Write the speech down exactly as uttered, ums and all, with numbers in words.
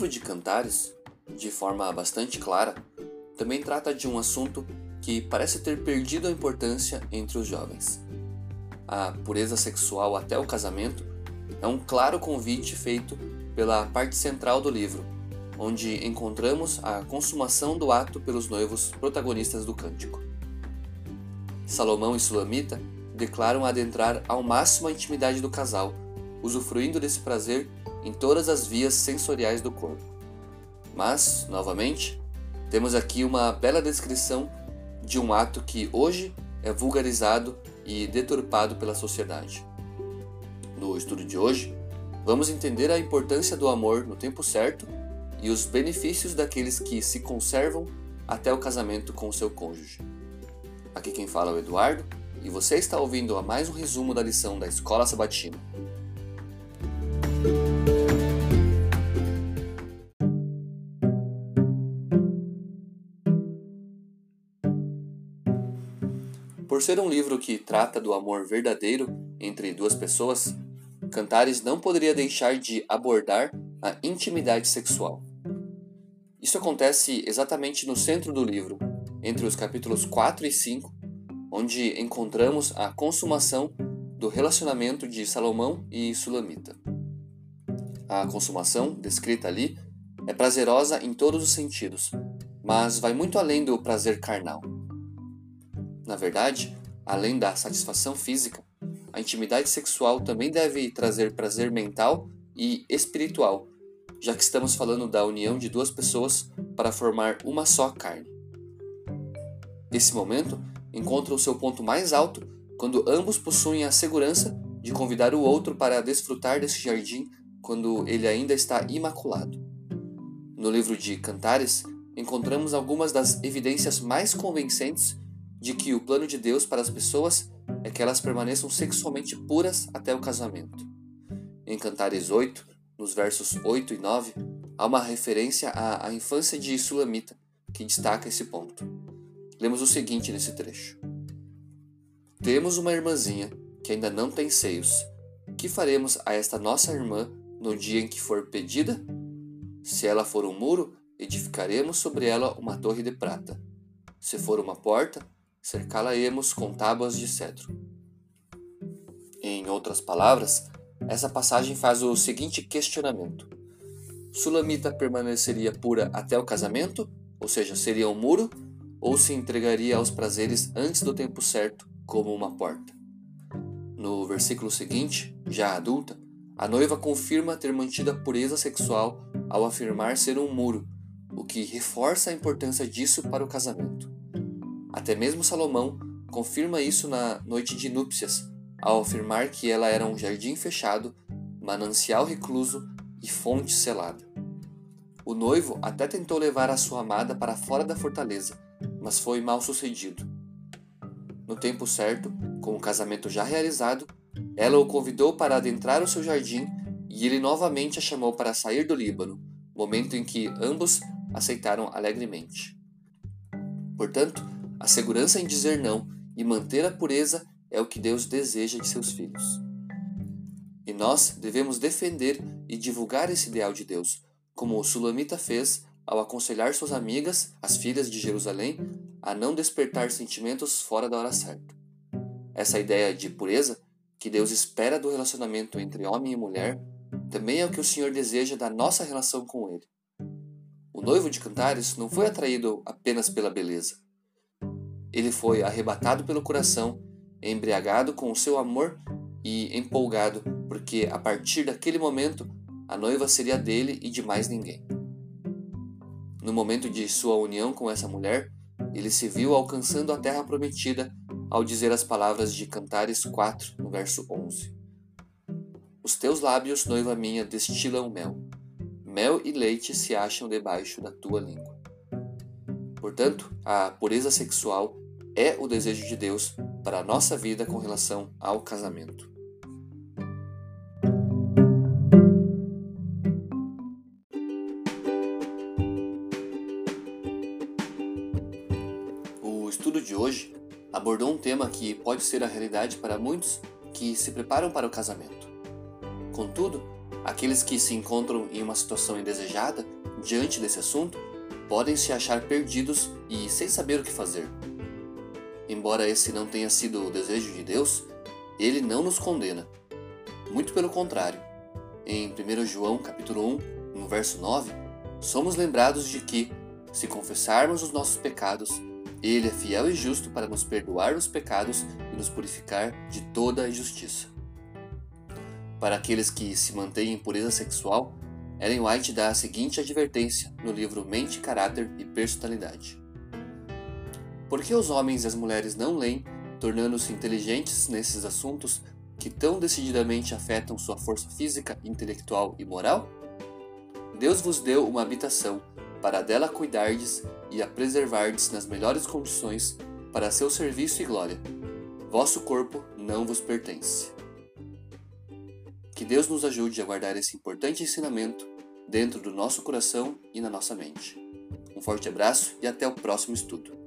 livro de Cantares, de forma bastante clara, também trata de um assunto que parece ter perdido a importância entre os jovens. A pureza sexual até o casamento é um claro convite feito pela parte central do livro, onde encontramos a consumação do ato pelos noivos protagonistas do cântico. Salomão e Sulamita declaram adentrar ao máximo a intimidade do casal, usufruindo desse prazer em todas as vias sensoriais do corpo. Mas, novamente, temos aqui uma bela descrição de um ato que hoje é vulgarizado e deturpado pela sociedade. No estudo de hoje, vamos entender a importância do amor no tempo certo e os benefícios daqueles que se conservam até o casamento com o seu cônjuge. Aqui quem fala é o Eduardo, e você está ouvindo a mais um resumo da lição da Escola Sabatina. Por ser um livro que trata do amor verdadeiro entre duas pessoas, Cantares não poderia deixar de abordar a intimidade sexual. Isso acontece exatamente no centro do livro, entre os capítulos quatro e cinco, onde encontramos a consumação do relacionamento de Salomão e Sulamita. A consumação, descrita ali, é prazerosa em todos os sentidos, mas vai muito além do prazer carnal. Na verdade, além da satisfação física, a intimidade sexual também deve trazer prazer mental e espiritual, já que estamos falando da união de duas pessoas para formar uma só carne. Esse momento encontra o seu ponto mais alto quando ambos possuem a segurança de convidar o outro para desfrutar desse jardim quando ele ainda está imaculado. No livro de Cantares, encontramos algumas das evidências mais convincentes de que o plano de Deus para as pessoas é que elas permaneçam sexualmente puras até o casamento. Em Cantares oito, nos versos oito e nove, há uma referência à, à infância de Sulamita, que destaca esse ponto. Lemos o seguinte nesse trecho: Temos uma irmãzinha que ainda não tem seios. Que faremos a esta nossa irmã no dia em que for pedida? Se ela for um muro, edificaremos sobre ela uma torre de prata. Se for uma porta, cercá-la-emos com tábuas de cedro. Em outras palavras, essa passagem faz o seguinte questionamento: Sulamita permaneceria pura até o casamento, ou seja, seria um muro, ou se entregaria aos prazeres antes do tempo certo, como uma porta? No versículo seguinte, já adulta, a noiva confirma ter mantido a pureza sexual ao afirmar ser um muro, o que reforça a importância disso para o casamento. Até mesmo Salomão confirma isso na noite de núpcias, ao afirmar que ela era um jardim fechado, manancial recluso e fonte selada. O noivo até tentou levar a sua amada para fora da fortaleza, mas foi mal sucedido. No tempo certo, com o casamento já realizado, ela o convidou para adentrar o seu jardim e ele novamente a chamou para sair do Líbano, momento em que ambos aceitaram alegremente. Portanto, a segurança em dizer não e manter a pureza é o que Deus deseja de seus filhos. E nós devemos defender e divulgar esse ideal de Deus, como o Sulamita fez ao aconselhar suas amigas, as filhas de Jerusalém, a não despertar sentimentos fora da hora certa. Essa ideia de pureza que Deus espera do relacionamento entre homem e mulher também é o que o Senhor deseja da nossa relação com Ele. O noivo de Cantares não foi atraído apenas pela beleza. Ele foi arrebatado pelo coração, embriagado com o seu amor e empolgado, porque a partir daquele momento a noiva seria dele e de mais ninguém. No momento de sua união com essa mulher, ele se viu alcançando a terra prometida ao dizer as palavras de Cantares quatro, no verso onze. Os teus lábios, noiva minha, destilam mel. Mel e leite se acham debaixo da tua língua. Portanto, a pureza sexual é o desejo de Deus para a nossa vida com relação ao casamento. O estudo de hoje abordou um tema que pode ser a realidade para muitos que se preparam para o casamento. Contudo, Aqueles que se encontram em uma situação indesejada diante desse assunto podem se achar perdidos e sem saber o que fazer. Embora esse não tenha sido o desejo de Deus, Ele não nos condena. Muito pelo contrário. Em primeiro João capítulo um, no verso nove, somos lembrados de que, se confessarmos os nossos pecados, Ele é fiel e justo para nos perdoar os pecados e nos purificar de toda a injustiça. Para aqueles que se mantêm em pureza sexual, Ellen White dá a seguinte advertência no livro Mente, Caráter e Personalidade. Por que os homens e as mulheres não leem, tornando-se inteligentes nesses assuntos que tão decididamente afetam sua força física, intelectual e moral? Deus vos deu uma habitação para dela cuidardes e a preservardes nas melhores condições para seu serviço e glória. Vosso corpo não vos pertence. Que Deus nos ajude a guardar esse importante ensinamento dentro do nosso coração e na nossa mente. Um forte abraço e até o próximo estudo.